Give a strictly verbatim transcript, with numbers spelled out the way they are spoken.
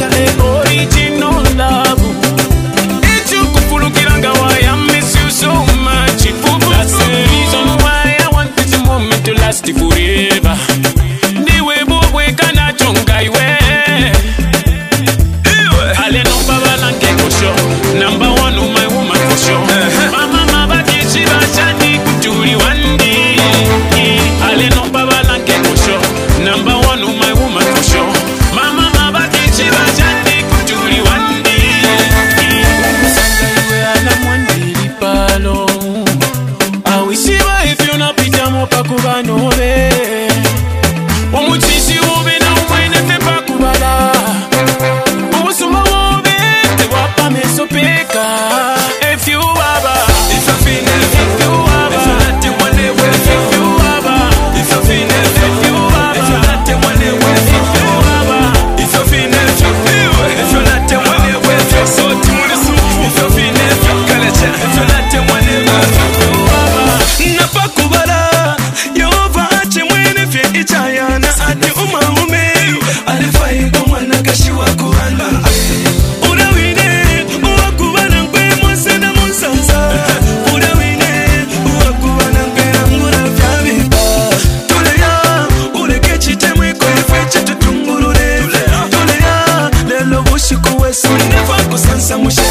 like a original love. It's you kufulukiranga why I miss you so much. That's the reason why I want this moment to last forever. Niwe bobwe kana chonga iwe. Ale no baba lange kosho. Number one of my woman for sure. Mama mabaki chiba chani kuturi wandi. Ale no baba lange kosho. Number one of my woman for sure. Mama mabaki chiba chani kuturi wandi. Sanga iwe ala mwandi lipalo. Awishiba if you not pita mopa kubano be. Omuchishi ube na umwene tepa kubala. Obusuma ube te wapa mesopeka. If you baba, if you feel it, if you baba, if you not the one they will, if you baba, if you feel it, if you baba, if you not the one they will, if you baba, if you feel it, if you feel it, if you not the one they will, so to the soup, if you feel it, if you college, if you not the one they will, if you baba, napa kubala, yo vache mwene fe ichayana ati umamume, alifai kumana kashiwa kuhanda. Never go sansa